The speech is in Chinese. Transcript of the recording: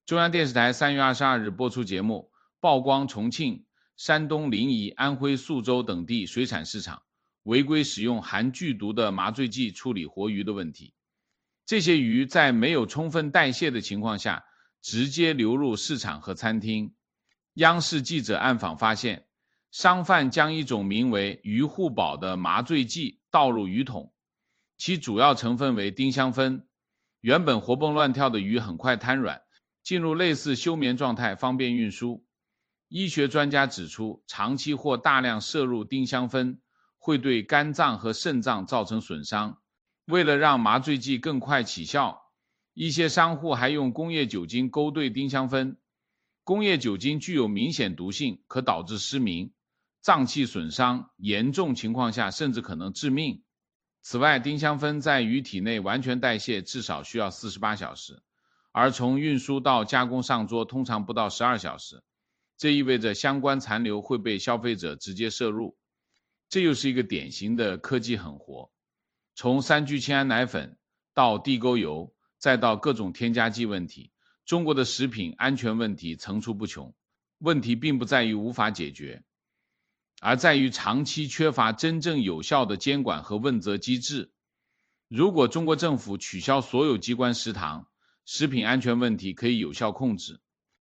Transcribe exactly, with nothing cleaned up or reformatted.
中央电视台三月二十二日播出节目，曝光重庆、山东临沂、安徽宿州等地水产市场违规使用含剧毒的麻醉剂处理活鱼的问题。这些鱼在没有充分代谢的情况下，直接流入市场和餐厅。央视记者暗访发现，商贩将一种名为鱼护宝的麻醉剂倒入鱼桶，其主要成分为丁香酚。原本活蹦乱跳的鱼很快瘫软，进入类似休眠状态，方便运输。医学专家指出，长期或大量摄入丁香酚会对肝脏和肾脏造成损伤。为了让麻醉剂更快起效，一些商户还用工业酒精勾兑丁香酚。工业酒精具有明显毒性，可导致失明、脏器损伤，严重情况下甚至可能致命。此外，丁香酚在鱼体内完全代谢至少需要四十八小时，而从运输到加工上桌通常不到十二小时。这意味着相关残留会被消费者直接摄入。这又是一个典型的科技狠活。从三聚氰胺奶粉到地沟油，再到各种添加剂问题，中国的食品安全问题层出不穷。问题并不在于无法解决，而在于长期缺乏真正有效的监管和问责机制。如果中国政府取消所有机关食堂，食品安全问题可以有效控制。